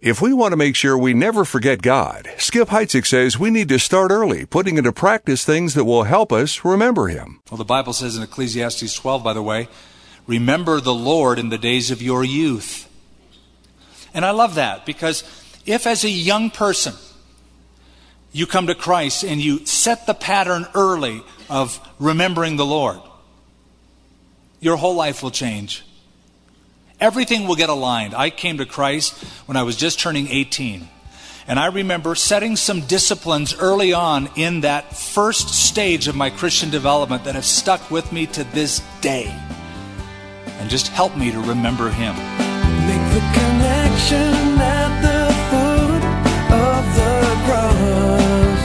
If we want to make sure we never forget God, Skip Heitzig says we need to start early, putting into practice things that will help us remember Him. Well, the Bible says in Ecclesiastes 12, by the way, remember the Lord in the days of your youth. And I love that, because if as a young person you come to Christ and you set the pattern early of remembering the Lord, your whole life will change. Everything will get aligned. I came to Christ when I was just turning 18. And I remember setting some disciplines early on in that first stage of my Christian development that have stuck with me to this day. And just help me to remember Him. Make the connection at the foot of the cross.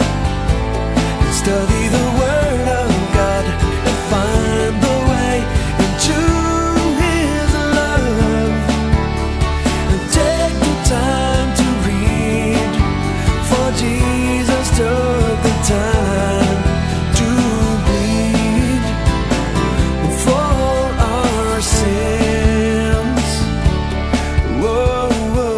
Study the Word of God and find the way into His love. And take the time to read, for Jesus took the time to bleed for our sins. Whoa,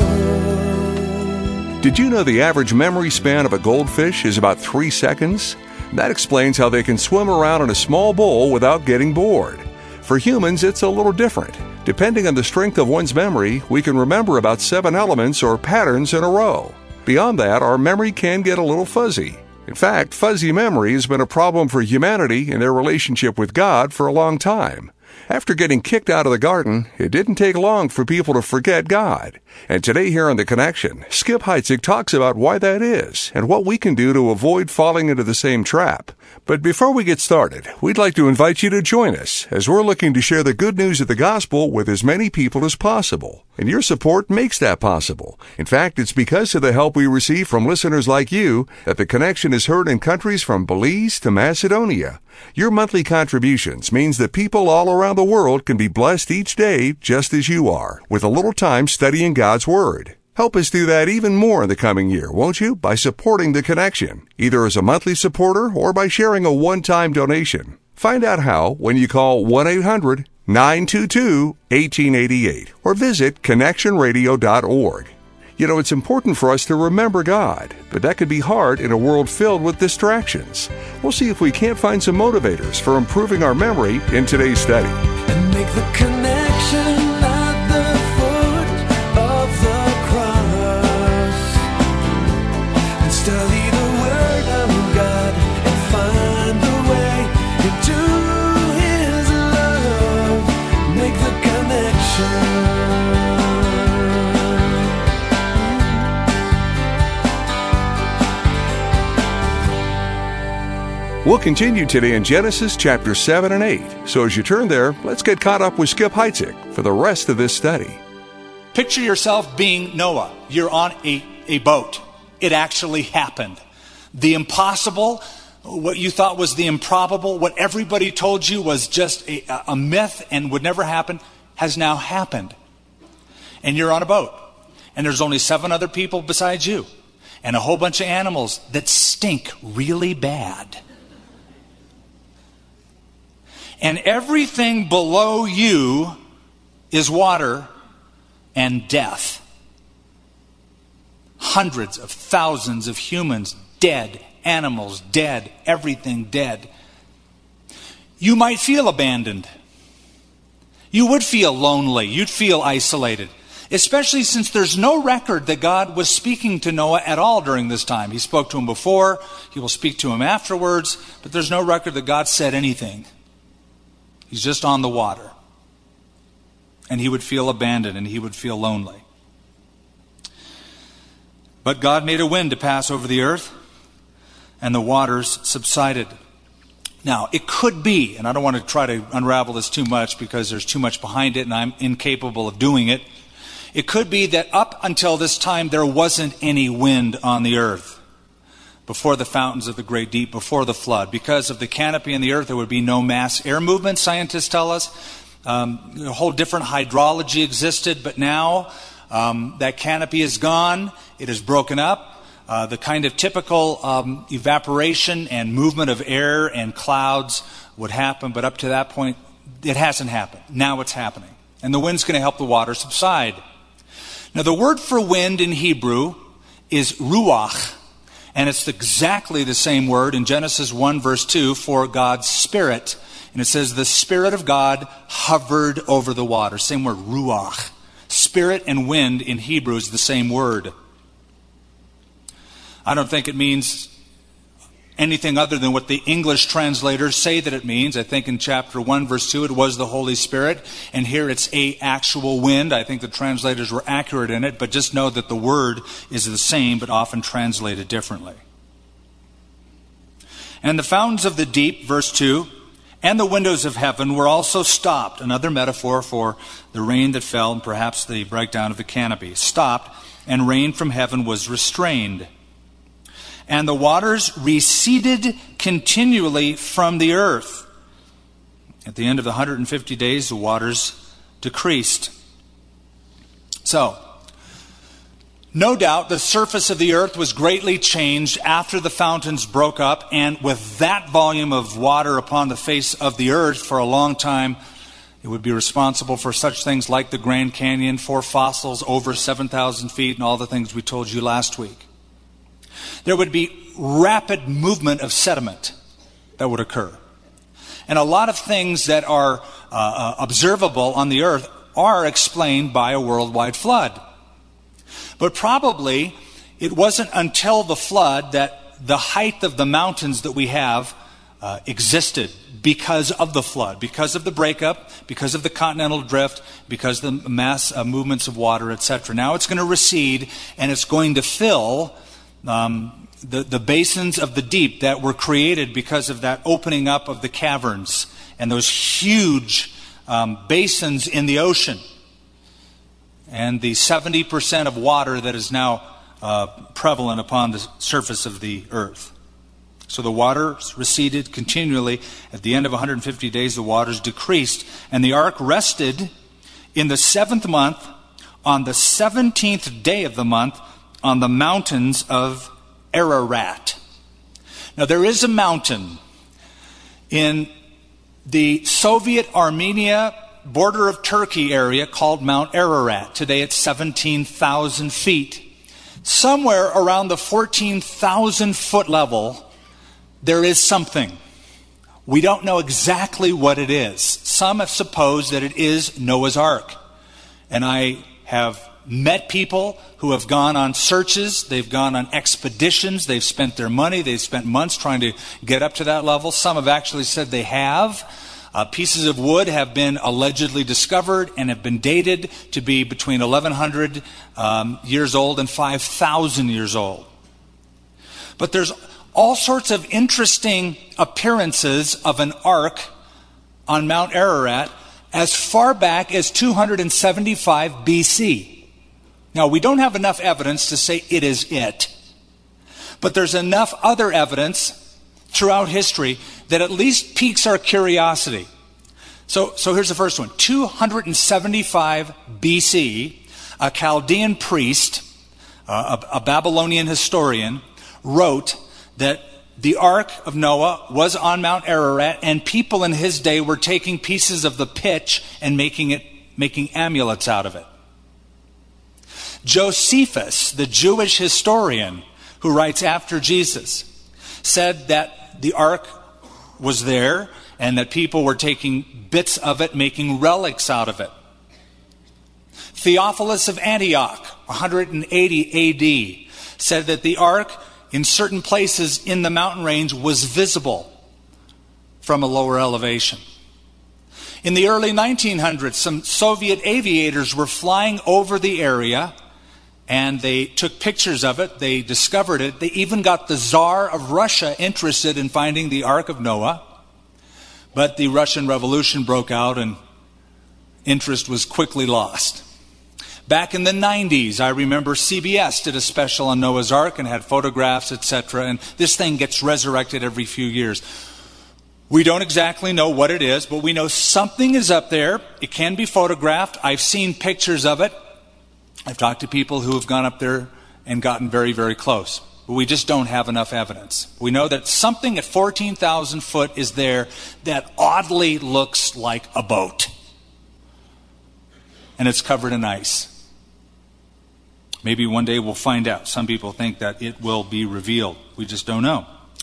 whoa. Did you know the average memory span of a goldfish is about 3 seconds? That explains how they can swim around in a small bowl without getting bored. For humans, it's a little different. Depending on the strength of one's memory, we can remember about 7 elements or patterns in a row. Beyond that, our memory can get a little fuzzy. In fact, fuzzy memory has been a problem for humanity in their relationship with God for a long time. After getting kicked out of the garden, it didn't take long for people to forget God. And today here on The Connection, Skip Heitzig talks about why that is and what we can do to avoid falling into the same trap. But before we get started, we'd like to invite you to join us as we're looking to share the good news of the gospel with as many people as possible. And your support makes that possible. In fact, it's because of the help we receive from listeners like you that The Connection is heard in countries from Belize to Macedonia. Your monthly contributions means that people all around the world can be blessed each day just as you are, with a little time studying God's Word. Help us do that even more in the coming year, won't you? By supporting The Connection, either as a monthly supporter or by sharing a one-time donation. Find out how when you call 1-800-922-1888 or visit connectionradio.org. You know, it's important for us to remember God, but that could be hard in a world filled with distractions. We'll see if we can't find some motivators for improving our memory in today's study. And make the connection at the foot of the cross. And study the Word of God and find the way into His love. Make the connection. We'll continue today in Genesis chapter 7 and 8. So as you turn there, let's get caught up with Skip Heitzig for the rest of this study. Picture yourself being Noah. You're on a boat. It actually happened. The impossible, what you thought was the improbable, what everybody told you was just a myth and would never happen, has now happened. And you're on a boat. And there's only 7 other people besides you. And a whole bunch of animals that stink really bad. And everything below you is water and death. Hundreds of thousands of humans dead, animals dead, everything dead. You might feel abandoned. You would feel lonely. You'd feel isolated. Especially since there's no record that God was speaking to Noah at all during this time. He spoke to him before. He will speak to him afterwards. But there's no record that God said anything. He's just on the water. And he would feel abandoned and he would feel lonely. But God made a wind to pass over the earth, and the waters subsided. Now, it could be, and I don't want to try to unravel this too much because there's too much behind it and I'm incapable of doing it. It could be that up until this time there wasn't any wind on the earth. Before the fountains of the great deep, before the flood. Because of the canopy in the earth, there would be no mass air movement, scientists tell us. A whole different hydrology existed, but now that canopy is gone. It is broken up. The kind of typical evaporation and movement of air and clouds would happen, but up to that point, it hasn't happened. Now it's happening. And the wind's going to help the water subside. Now, the word for wind in Hebrew is ruach, and it's exactly the same word in Genesis 1, verse 2, for God's Spirit. And it says, the Spirit of God hovered over the water. Same word, ruach. Spirit and wind in Hebrew is the same word. I don't think it means anything other than what the English translators say that it means. I think in chapter 1, verse 2, it was the Holy Spirit. And here it's a actual wind. I think the translators were accurate in it. But just know that the word is the same, but often translated differently. And the fountains of the deep, verse 2, and the windows of heaven were also stopped. Another metaphor for the rain that fell and perhaps the breakdown of the canopy. Stopped, and rain from heaven was restrained. And the waters receded continually from the earth. At the end of the 150 days, the waters decreased. So, no doubt the surface of the earth was greatly changed after the fountains broke up, and with that volume of water upon the face of the earth for a long time, it would be responsible for such things like the Grand Canyon, 4 fossils over 7,000 feet, and all the things we told you last week. There would be rapid movement of sediment that would occur. And a lot of things that are observable on the earth are explained by a worldwide flood. But probably it wasn't until the flood that the height of the mountains that we have existed because of the flood, because of the breakup, because of the continental drift, because of the mass movements of water, etc. Now it's going to recede, and it's going to fill the basins of the deep that were created because of that opening up of the caverns and those huge basins in the ocean, and the 70% of water that is now prevalent upon the surface of the earth. So the waters receded continually. At the end of 150 days, the waters decreased, and the ark rested in the 7th month, on the 17th day of the month, on the mountains of Ararat. Now, there is a mountain in the Soviet Armenia border of Turkey area called Mount Ararat. Today it's 17,000 feet. Somewhere around the 14,000 foot level, there is something. We don't know exactly what it is. Some have supposed that it is Noah's Ark. And I have met people who have gone on searches, they've gone on expeditions, they've spent their money, they've spent months trying to get up to that level. Some have actually said they have. Pieces of wood have been allegedly discovered and have been dated to be between 1,100 years old and 5,000 years old. But there's all sorts of interesting appearances of an ark on Mount Ararat as far back as 275 BC. Now, we don't have enough evidence to say it is it. But there's enough other evidence throughout history that at least piques our curiosity. So here's the first one. 275 BC, a Chaldean priest, a Babylonian historian, wrote that the Ark of Noah was on Mount Ararat, and people in his day were taking pieces of the pitch and making amulets out of it. Josephus, the Jewish historian who writes after Jesus, said that the ark was there and that people were taking bits of it, making relics out of it. Theophilus of Antioch, 180 AD, said that the ark in certain places in the mountain range was visible from a lower elevation. In the early 1900s, some Soviet aviators were flying over the area, and they took pictures of it. They discovered it. They even got the Tsar of Russia interested in finding the Ark of Noah. But the Russian Revolution broke out, and interest was quickly lost. Back in the 90s, I remember CBS did a special on Noah's Ark and had photographs, etc. And this thing gets resurrected every few years. We don't exactly know what it is, but we know something is up there. It can be photographed. I've seen pictures of it. I've talked to people who have gone up there and gotten very, very close. But we just don't have enough evidence. We know that something at 14,000 foot is there that oddly looks like a boat. And it's covered in ice. Maybe one day we'll find out. Some people think that it will be revealed. We just don't know.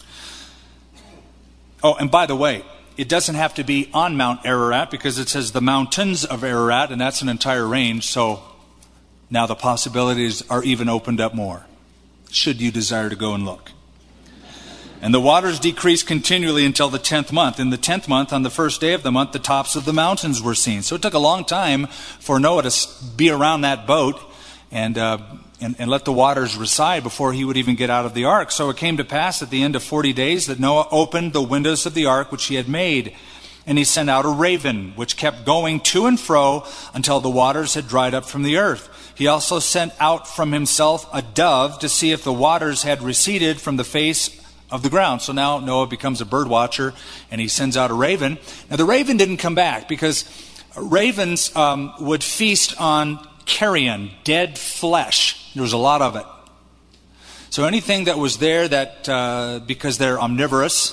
Oh, and by the way, it doesn't have to be on Mount Ararat because it says the mountains of Ararat, and that's an entire range. So now the possibilities are even opened up more, should you desire to go and look. And the waters decreased continually until the 10th month. In the 10th month, on the first day of the month, the tops of the mountains were seen. So it took a long time for Noah to be around that boat and let the waters recede before he would even get out of the ark. So it came to pass at the end of 40 days that Noah opened the windows of the ark which he had made. And he sent out a raven, which kept going to and fro until the waters had dried up from the earth. He also sent out from himself a dove to see if the waters had receded from the face of the ground. So now Noah becomes a bird watcher, and he sends out a raven. Now the raven didn't come back because ravens would feast on carrion, dead flesh. There was a lot of it. So anything that was there that, because they're omnivorous,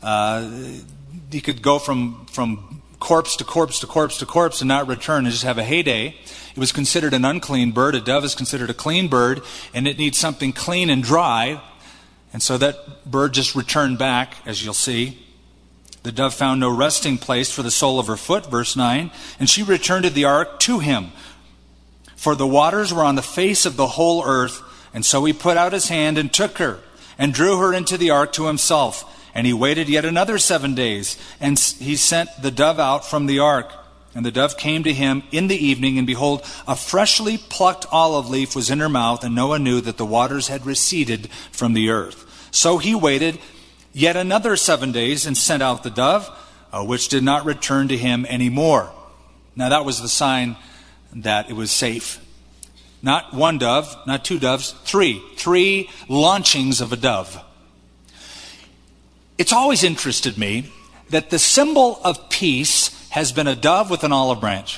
he could go from corpse to corpse to corpse to corpse and not return and just have a heyday. It was considered an unclean bird. A dove is considered a clean bird, and it needs something clean and dry. And so that bird just returned back, as you'll see. The dove found no resting place for the sole of her foot, verse 9, and she returned to the ark to him. For the waters were on the face of the whole earth, and so he put out his hand and took her, and drew her into the ark to himself. And he waited yet another 7 days, and he sent the dove out from the ark. And the dove came to him in the evening, and behold, a freshly plucked olive leaf was in her mouth, and Noah knew that the waters had receded from the earth. So he waited yet another 7 days, and sent out the dove, which did not return to him any more. Now that was the sign that it was safe. Not one dove, not two doves, three launchings of a dove. It's always interested me that the symbol of peace has been a dove with an olive branch.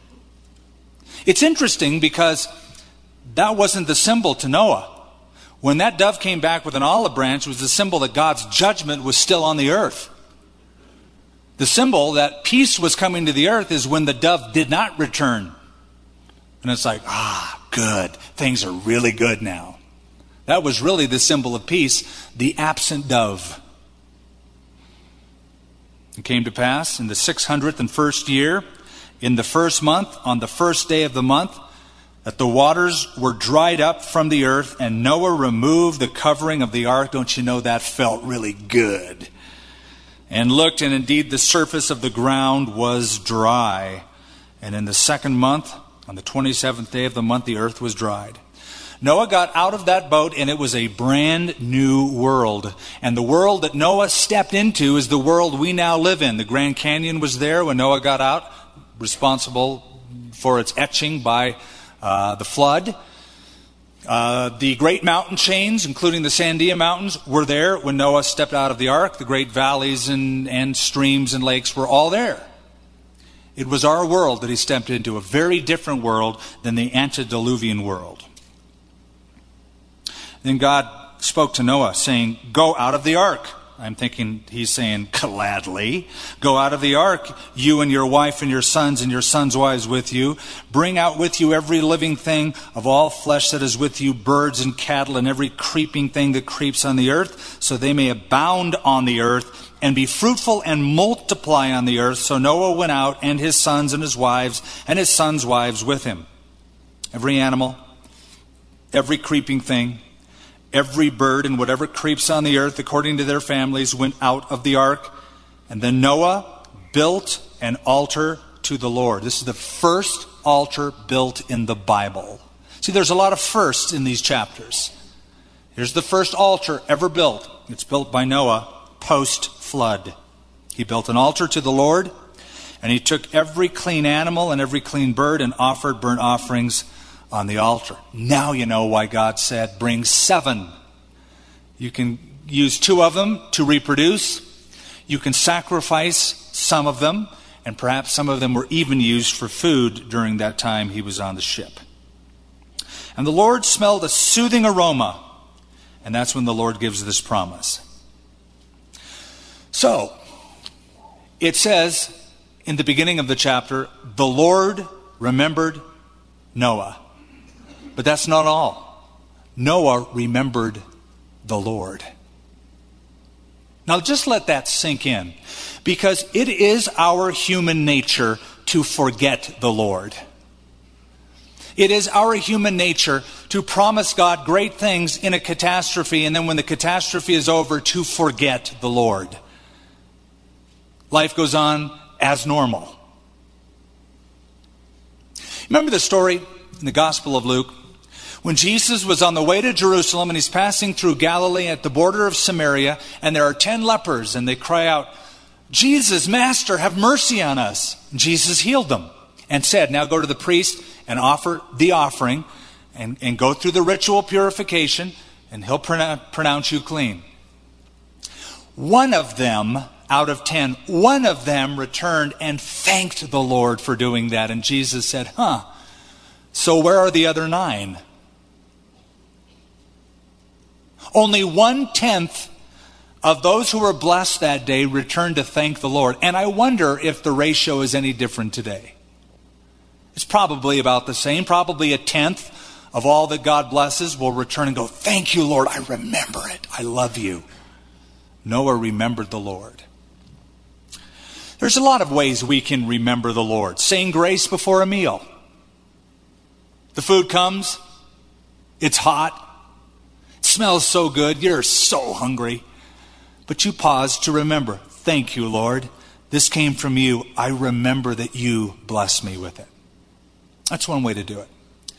It's interesting because that wasn't the symbol to Noah. When that dove came back with an olive branch, it was the symbol that God's judgment was still on the earth. The symbol that peace was coming to the earth is when the dove did not return. And it's like, good. Things are really good now. That was really the symbol of peace, the absent dove. It came to pass in the 601st year, in the first month, on the first day of the month, that the waters were dried up from the earth, and Noah removed the covering of the ark. Don't you know that felt really good? And looked, and indeed the surface of the ground was dry. And in the second month, on the 27th day of the month, the earth was dried. Noah got out of that boat, and it was a brand new world. And the world that Noah stepped into is the world we now live in. The Grand Canyon was there when Noah got out, responsible for its etching by the flood. The great mountain chains, including the Sandia Mountains, were there when Noah stepped out of the ark. The great valleys and streams and lakes were all there. It was our world that he stepped into, a very different world than the antediluvian world. Then God spoke to Noah, saying, "Go out of the ark." I'm thinking he's saying, "Gladly. Go out of the ark, you and your wife and your sons' wives with you. Bring out with you every living thing of all flesh that is with you, birds and cattle, and every creeping thing that creeps on the earth, so they may abound on the earth, and be fruitful and multiply on the earth." So Noah went out, and his sons and his wives, and his sons' wives with him. Every animal, every creeping thing, every bird and whatever creeps on the earth according to their families went out of the ark. And then Noah built an altar to the Lord. This is the first altar built in the Bible. See, there's a lot of firsts in these chapters. Here's the first altar ever built. It's built by Noah post-flood. He built an altar to the Lord, and he took every clean animal and every clean bird and offered burnt offerings on the altar. Now you know why God said, bring 7. You can use 2 of them to reproduce. You can sacrifice some of them, and perhaps some of them were even used for food during that time he was on the ship. And the Lord smelled a soothing aroma, and that's when the Lord gives this promise. So, it says in the beginning of the chapter, the Lord remembered Noah. But that's not all. Noah remembered the Lord. Now just let that sink in, because it is our human nature to forget the Lord. It is our human nature to promise God great things in a catastrophe, and then when the catastrophe is over, to forget the Lord. Life goes on as normal. Remember the story in the Gospel of Luke? When Jesus was on the way to Jerusalem and he's passing through Galilee at the border of Samaria, and there are 10 lepers, and they cry out, "Jesus, Master, have mercy on us." And Jesus healed them and said, "Now go to the priest and offer the offering and go through the ritual purification, and he'll pronounce you clean." One of them, out of 10, one of them returned and thanked the Lord for doing that. And Jesus said, so where are the other 9? Only 1/10 of those who were blessed that day returned to thank the Lord. And I wonder if the ratio is any different today. It's probably about the same. Probably 1/10 of all that God blesses will return and go, "Thank you, Lord. I remember it. I love you." Noah remembered the Lord. There's a lot of ways we can remember the Lord. Saying grace before a meal. The food comes. It's hot. It smells so good. You're so hungry. But you pause to remember. "Thank you, Lord. This came from you. I remember that you blessed me with it." That's one way to do it.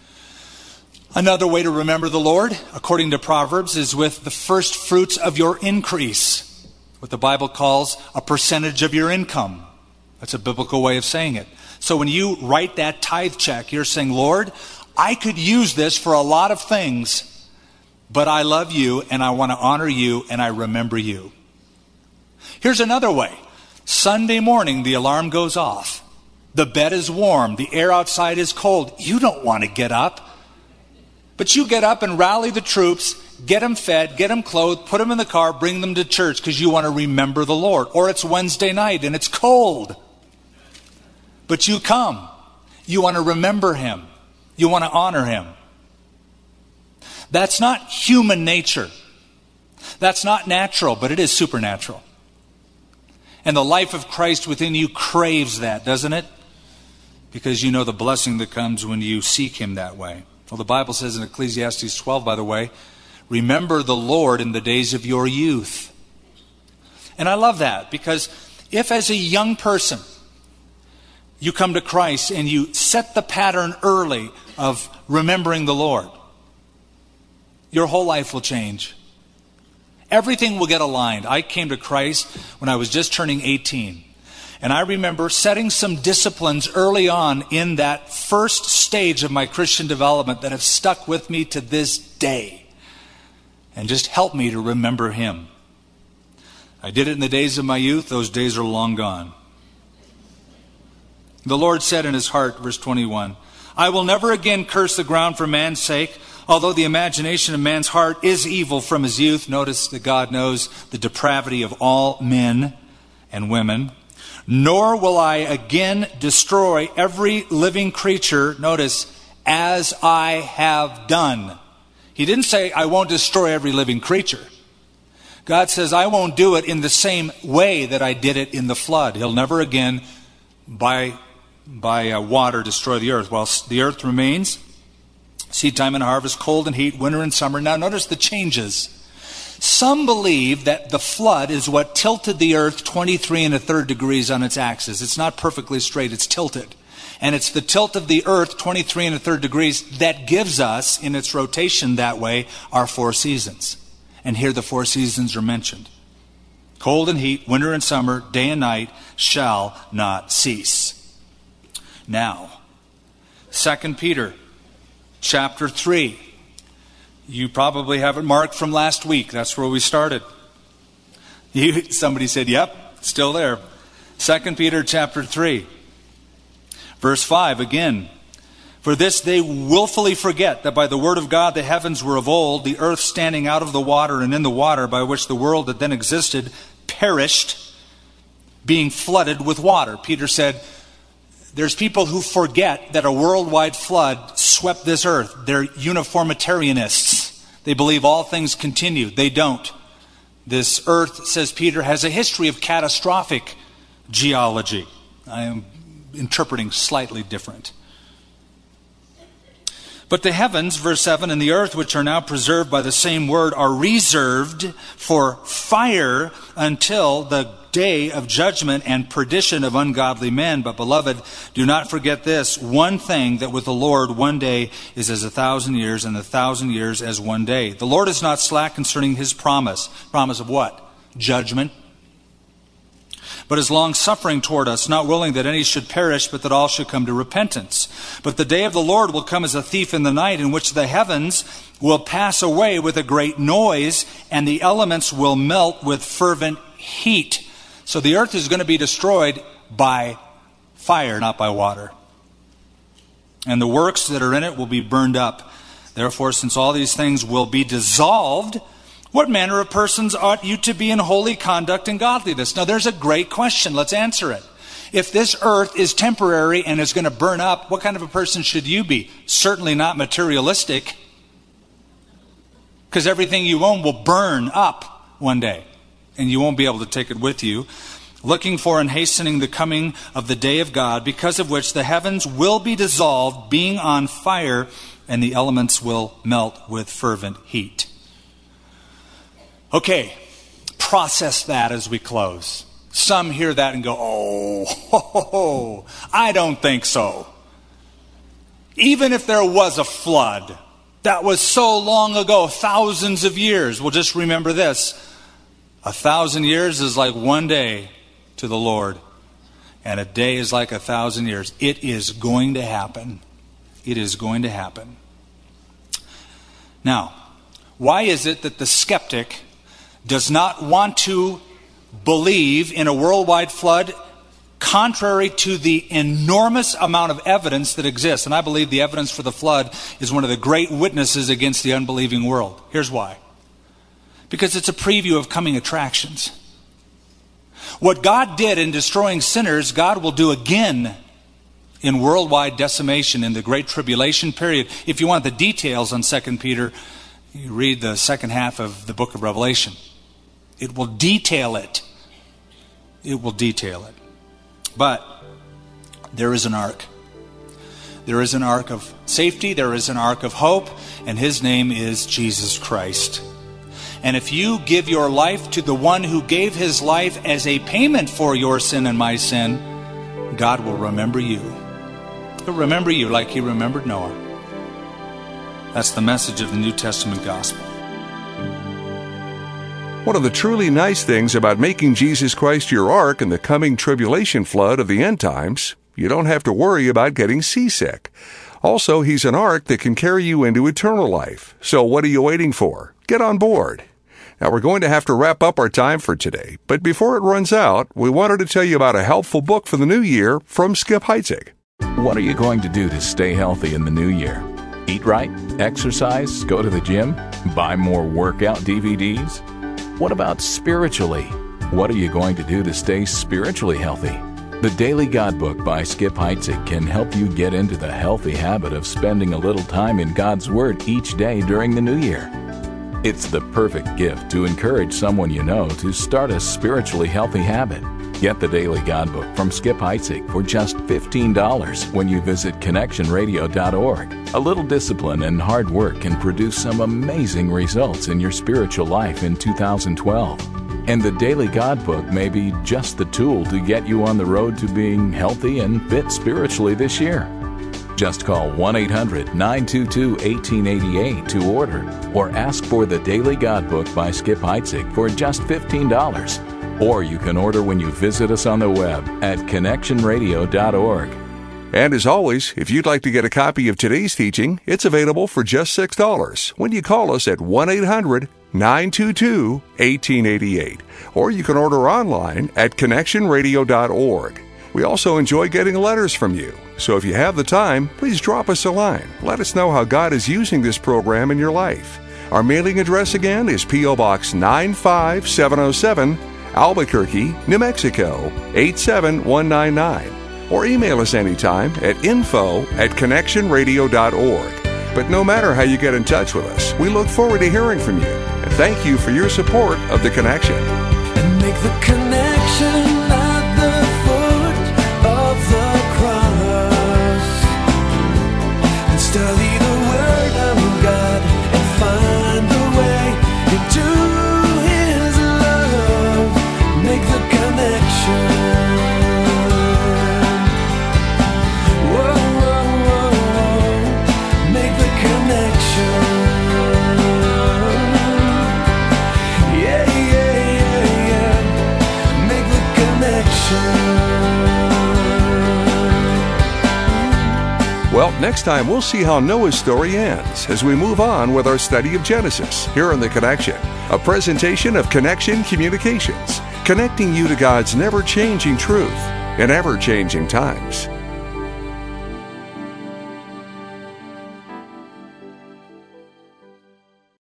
Another way to remember the Lord, according to Proverbs, is with the first fruits of your increase. What the Bible calls a percentage of your income. That's a biblical way of saying it. So when you write that tithe check, you're saying, "Lord, I could use this for a lot of things, but I love you and I want to honor you and I remember you." Here's another way. Sunday morning, the alarm goes off. The bed is warm. The air outside is cold. You don't want to get up. But you get up and rally the troops, get them fed, get them clothed, put them in the car, bring them to church because you want to remember the Lord. Or it's Wednesday night and it's cold. But you come. You want to remember Him. You want to honor Him. That's not human nature. That's not natural, but it is supernatural. And the life of Christ within you craves that, doesn't it? Because you know the blessing that comes when you seek Him that way. Well, the Bible says in Ecclesiastes 12, by the way, remember the Lord in the days of your youth. And I love that, because if as a young person you come to Christ and you set the pattern early of remembering the Lord, your whole life will change. Everything will get aligned. I came to Christ when I was just turning 18. And I remember setting some disciplines early on in that first stage of my Christian development that have stuck with me to this day and just helped me to remember Him. I did it in the days of my youth. Those days are long gone. The Lord said in His heart, verse 21, "I will never again curse the ground for man's sake, although the imagination of man's heart is evil from his youth." Notice that God knows the depravity of all men and women. "Nor will I again destroy every living creature," notice, "as I have done." He didn't say, "I won't destroy every living creature." God says, "I won't do it in the same way that I did it in the flood." He'll never again, by water, destroy the earth. While the earth remains, seed time and harvest, cold and heat, winter and summer. Now notice the changes. Some believe that the flood is what tilted the earth 23 1/3 degrees on its axis. It's not perfectly straight, it's tilted. And it's the tilt of the earth 23 1/3 degrees that gives us, in its rotation that way, our 4 seasons. And here the 4 seasons are mentioned. Cold and heat, winter and summer, day and night shall not cease. Now, 2 Peter chapter 3. You probably have it marked from last week. That's where we started. Somebody said, "Yep, still there." 2 Peter chapter 3. Verse 5 again. "For this they willfully forget, that by the word of God the heavens were of old, the earth standing out of the water and in the water, by which the world that then existed perished, being flooded with water." Peter said, There's people who forget that a worldwide flood swept this earth. They're uniformitarianists. They believe all things continue. They don't. This earth, says Peter, has a history of catastrophic geology. I am interpreting slightly different. But the heavens, verse 7, and the earth, which are now preserved by the same word, are reserved for fire until the day of judgment and perdition of ungodly men. But, beloved, do not forget this, one thing, that with the Lord 1 day is as 1,000 years, and 1,000 years as 1 day. The Lord is not slack concerning his promise. Promise of what? Judgment. But is long-suffering toward us, not willing that any should perish, but that all should come to repentance. But the day of the Lord will come as a thief in the night, in which the heavens will pass away with a great noise, and the elements will melt with fervent heat. So the earth is going to be destroyed by fire, not by water. And the works that are in it will be burned up. Therefore, since all these things will be dissolved, what manner of persons ought you to be in holy conduct and godliness? Now, there's a great question. Let's answer it. If this earth is temporary and is going to burn up, what kind of a person should you be? Certainly not materialistic, because everything you own will burn up one day, and you won't be able to take it with you. Looking for and hastening the coming of the day of God, because of which the heavens will be dissolved, being on fire, and the elements will melt with fervent heat. Okay, process that as we close. Some hear that and go, oh, I don't think so. Even if there was a flood, that was so long ago, thousands of years. Well, just remember this. 1,000 years is like 1 day to the Lord, and a day is like 1,000 years. It is going to happen. It is going to happen. Now, why is it that the skeptic does not want to believe in a worldwide flood, contrary to the enormous amount of evidence that exists? And I believe the evidence for the flood is one of the great witnesses against the unbelieving world. Here's why. Because it's a preview of coming attractions. What God did in destroying sinners, God will do again in worldwide decimation in the Great Tribulation period. If you want the details on 2 Peter, you read the second half of the book of Revelation. It will detail it. It will detail it. But there is an ark. There is an ark of safety. There is an ark of hope. And his name is Jesus Christ. And if you give your life to the one who gave his life as a payment for your sin and my sin, God will remember you. He'll remember you like he remembered Noah. That's the message of the New Testament gospel. One of the truly nice things about making Jesus Christ your ark in the coming tribulation flood of the end times, you don't have to worry about getting seasick. Also, he's an ark that can carry you into eternal life. So what are you waiting for? Get on board. Now, we're going to have to wrap up our time for today, but before it runs out, we wanted to tell you about a helpful book for the new year from Skip Heitzig. What are you going to do to stay healthy in the new year? Eat right? Exercise? Go to the gym? Buy more workout DVDs? What about spiritually? What are you going to do to stay spiritually healthy? The Daily God Book by Skip Heitzig can help you get into the healthy habit of spending a little time in God's Word each day during the new year. It's the perfect gift to encourage someone you know to start a spiritually healthy habit. Get the Daily God Book from Skip Heitzig for just $15 when you visit ConnectionRadio.org. A little discipline and hard work can produce some amazing results in your spiritual life in 2012. And the Daily God Book may be just the tool to get you on the road to being healthy and fit spiritually this year. Just call 1-800-922-1888 to order, or ask for the Daily God Book by Skip Heitzig for just $15. Or you can order when you visit us on the web at ConnectionRadio.org. And as always, if you'd like to get a copy of today's teaching, it's available for just $6 when you call us at 1-800-922-1888. Or you can order online at ConnectionRadio.org. We also enjoy getting letters from you. So if you have the time, please drop us a line. Let us know how God is using this program in your life. Our mailing address again is P.O. Box 95707, Albuquerque, New Mexico, 87199. or email us anytime at info@connectionradio.org. But no matter how you get in touch with us, we look forward to hearing from you. And thank you for your support of The Connection. And make the connection at the foot of the cross. And study the Word of God and find the way into His love. Make the connection. Whoa, whoa, whoa, whoa. Make the connection. Yeah, yeah, yeah, yeah. Make the connection. Well, next time we'll see how Noah's story ends as we move on with our study of Genesis here on The Connection, a presentation of Connection Communications, connecting you to God's never-changing truth in ever-changing times.